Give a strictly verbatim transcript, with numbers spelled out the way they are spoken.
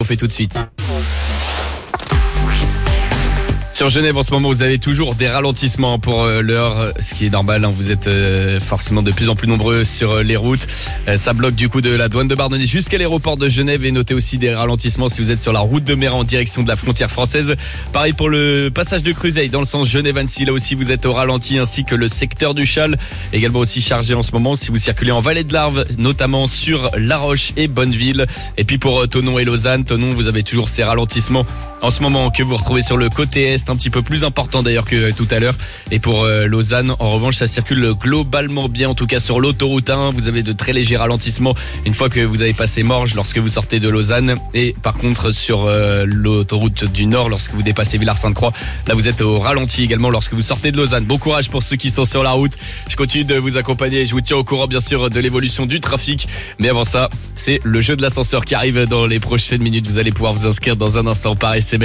On fait tout de suite. Sur Genève, en ce moment, vous avez toujours des ralentissements pour euh, l'heure, ce qui est normal. Hein, vous êtes euh, forcément de plus en plus nombreux sur euh, les routes. Euh, ça bloque du coup de la douane de Bardonnay jusqu'à l'aéroport de Genève. Et notez aussi des ralentissements si vous êtes sur la route de mer en direction de la frontière française. Pareil pour le passage de Cruzeil dans le sens Genève-Annecy. Là aussi, vous êtes au ralenti, ainsi que le secteur du Châle. Également aussi chargé en ce moment si vous circulez en vallée de l'Arve, notamment sur La Roche et Bonneville. Et puis pour euh, Thonon et Lausanne, Thonon, vous avez toujours ces ralentissements en ce moment que vous retrouvez sur le côté est, un petit peu plus important d'ailleurs que tout à l'heure. Et pour euh, Lausanne, en revanche, ça circule globalement bien, en tout cas sur l'autoroute un. Vous avez de très légers ralentissements une fois que vous avez passé Morges lorsque vous sortez de Lausanne. Et par contre, sur euh, l'autoroute du Nord, lorsque vous dépassez Villars-Sainte-Croix, là vous êtes au ralenti également lorsque vous sortez de Lausanne. Bon courage pour ceux qui sont sur la route. Je continue de vous accompagner. Je vous tiens au courant bien sûr de l'évolution du trafic. Mais avant ça, c'est le jeu de l'ascenseur qui arrive dans les prochaines minutes. Vous allez pouvoir vous inscrire dans un instant par S M S.